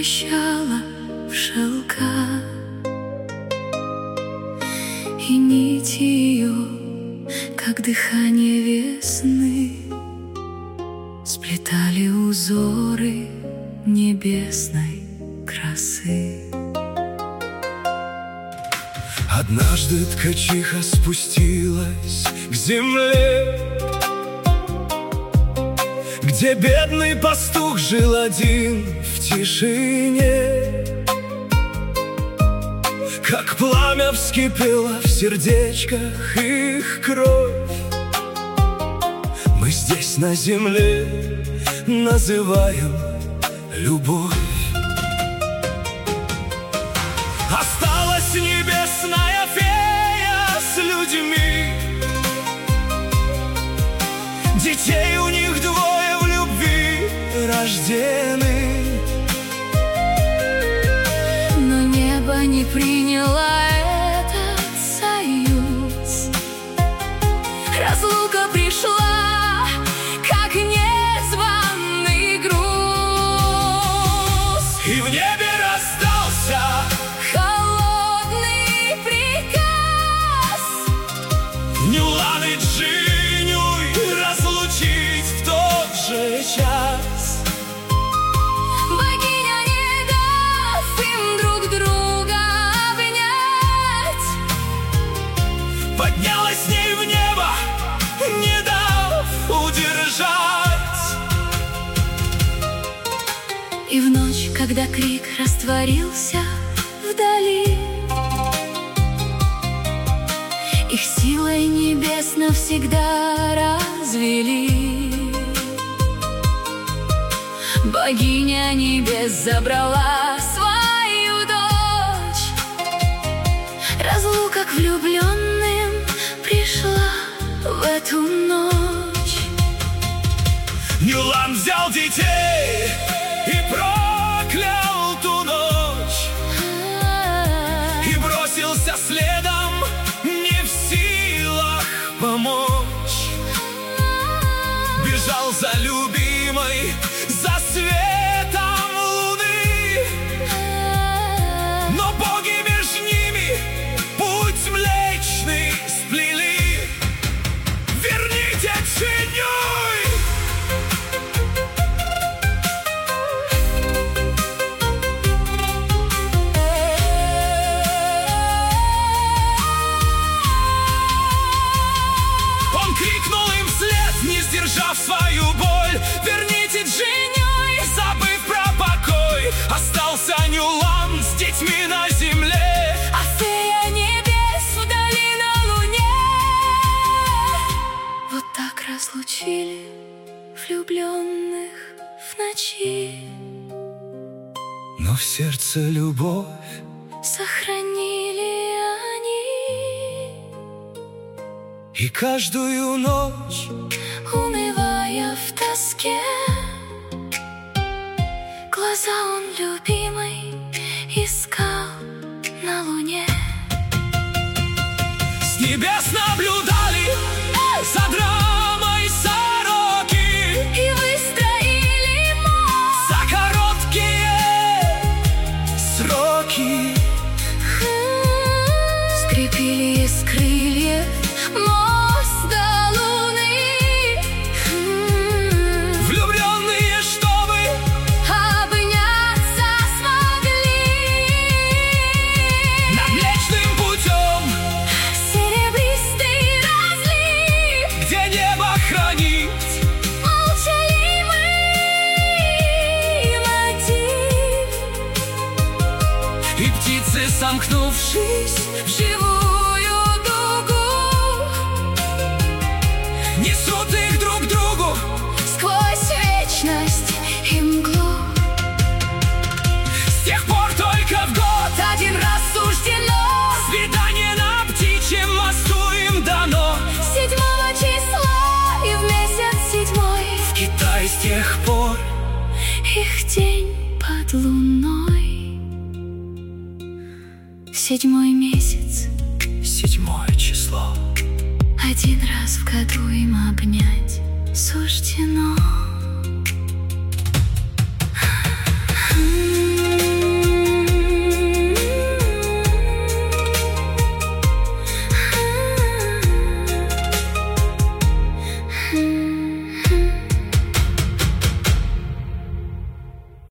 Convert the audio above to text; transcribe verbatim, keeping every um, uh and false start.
превращала в шелка, и нити ее, как дыхание весны, сплетали узоры небесной красы. Однажды ткачиха спустилась к земле, где бедный пастух жил один в тишине. Как пламя вскипела в сердечках их кровь, мы здесь на земле называем любовь. Осталась небесная фея с людьми, детей у них двое в любви рождены. Но небо не приняло этот союз, разлука пришла, как незваный груз. И в небе раздался холодный приказ Нюлан и Джинюй разлучить в тот же час. Богиня, не дав им друг друга обнять, поднялась с ней в небо, не дав удержать. И в ночь, когда крик растворился вдали, их силой небес навсегда развели. Богиня небес забрала свою дочь, разлука к влюбленным пришла в эту ночь. Нюлан взял детей и проклял ту ночь, и бросился следом, не в силах помочь. Бежал за любимой, за светом луны, но боги между ними путь млечный сплели. Верните Джинюй! Он крикнул им вслед, не сдержав свою боль: верните Джинюй, забыв про покой. Остался Нюлан с детьми на земле, А фея небес вдали на луне. Вот так разлучили влюбленных в ночи, но в сердце любовь. сохранили они. И каждую ночь, Унывая в тоске, глаза он любимой искал на луне. с небес наблюдали за драмой сороки, И выстроили мост, за короткие сроки. скрепили из крыльев мост до луны. Влюбленные, чтобы Обняться смогли над млечным путем, серебристый разлив, где небо хранит молчаливый мотив. и птицы, сомкнувшись В живую дугу несут их друг другу. сквозь вечность и мглу. С тех пор только в год Один раз суждено, свидание на птичьем мосту им дано. седьмого числа и в месяц седьмой В Китае с тех пор их день под луной. Седьмой месяц, седьмое число. один раз в году им обнять суждено.